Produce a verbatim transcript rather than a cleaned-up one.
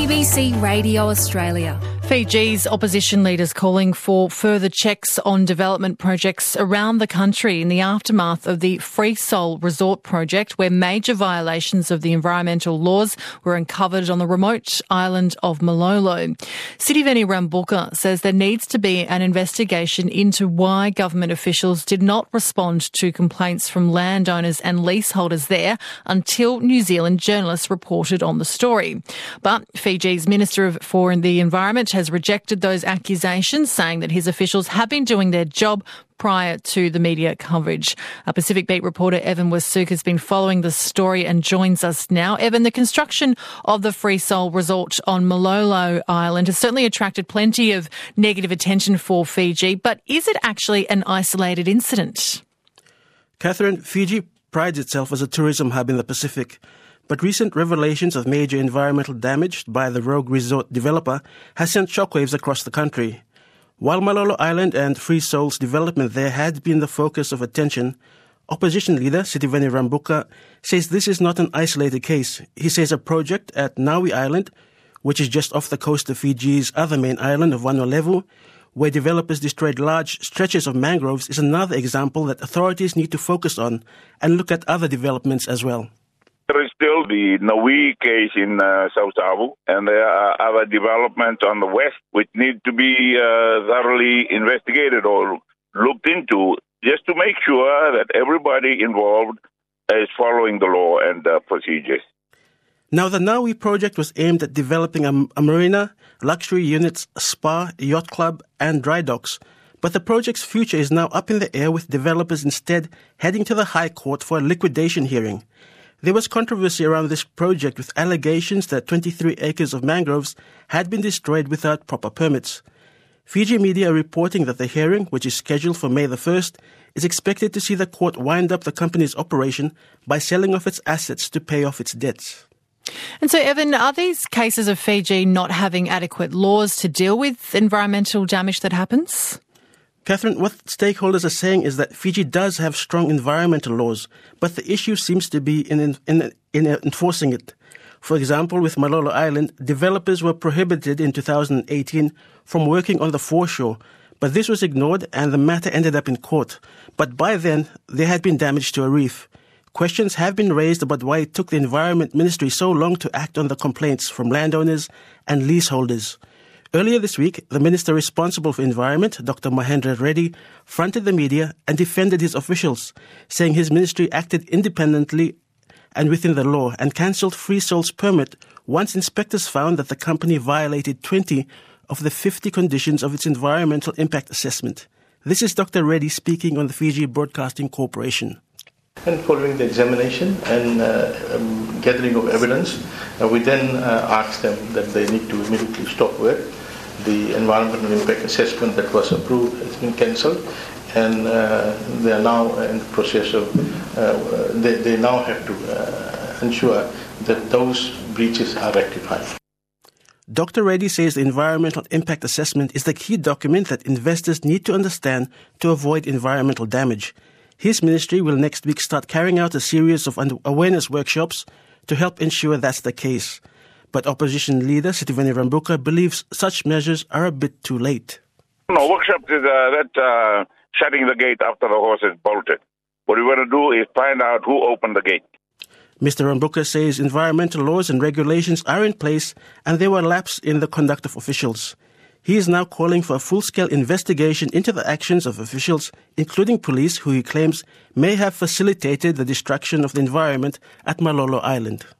B C Radio Australia. Fiji's opposition leaders calling for further checks on development projects around the country in the aftermath of the Free Sol Resort project, where major violations of the environmental laws were uncovered on the remote island of Malolo. Sitiveni Rambuka says there needs to be an investigation into why government officials did not respond to complaints from landowners and leaseholders there until New Zealand journalists reported on the story. But Fiji's Minister for the Environment has rejected those accusations, saying that his officials have been doing their job prior to the media coverage. Our Pacific Beat reporter Evan Wasuk has been following the story and joins us now. Evan, the construction of the Free Sol Resort on Malolo Island has certainly attracted plenty of negative attention for Fiji, but is it actually an isolated incident? Catherine, Fiji prides itself as a tourism hub in the Pacific, but recent revelations of major environmental damage by the rogue resort developer has sent shockwaves across the country. While Malolo Island and Free Sol's development there had been the focus of attention, opposition leader Sitiveni Rambuka says this is not an isolated case. He says a project at Naui Island, which is just off the coast of Fiji's other main island of Vanuatu, where developers destroyed large stretches of mangroves, is another example that authorities need to focus on and look at other developments as well. There is still the Naui case in uh, South Savu, and there are other developments on the west which need to be uh, thoroughly investigated or looked into, just to make sure that everybody involved is following the law and uh, procedures. Now, the Naui project was aimed at developing a, a marina, luxury units, spa, yacht club, and dry docks. But the project's future is now up in the air, with developers instead heading to the High Court for a liquidation hearing. There was controversy around this project, with allegations that twenty-three acres of mangroves had been destroyed without proper permits. Fiji media are reporting that the hearing, which is scheduled for May the first, is expected to see the court wind up the company's operation by selling off its assets to pay off its debts. And so, Evan, are these cases of Fiji not having adequate laws to deal with environmental damage that happens? Catherine, what stakeholders are saying is that Fiji does have strong environmental laws, but the issue seems to be in, in, in, in enforcing it. For example, with Malolo Island, developers were prohibited in two thousand eighteen from working on the foreshore, but this was ignored and the matter ended up in court. But by then, there had been damage to a reef. Questions have been raised about why it took the Environment Ministry so long to act on the complaints from landowners and leaseholders. Earlier this week, the minister responsible for environment, Doctor Mahendra Reddy, fronted the media and defended his officials, saying his ministry acted independently and within the law and cancelled Free Sol's permit once inspectors found that the company violated twenty of the fifty conditions of its environmental impact assessment. This is Doctor Reddy speaking on the Fiji Broadcasting Corporation. And following the examination and uh, um, gathering of evidence, uh, we then uh, asked them that they need to immediately stop work. The environmental impact assessment that was approved has been cancelled, and uh, they are now in the process of, uh, they, they now have to uh, ensure that those breaches are rectified. Doctor Reddy says the environmental impact assessment is the key document that investors need to understand to avoid environmental damage. His ministry will next week start carrying out a series of awareness workshops to help ensure that's the case. But opposition leader Sitiveni Rambuka believes such measures are a bit too late. No, workshops is uh, that uh, shutting the gate after the horse is bolted. What we want to do is find out who opened the gate. Mister Rambuka says environmental laws and regulations are in place and there were lapses in the conduct of officials. He is now calling for a full-scale investigation into the actions of officials, including police, who he claims may have facilitated the destruction of the environment at Malolo Island.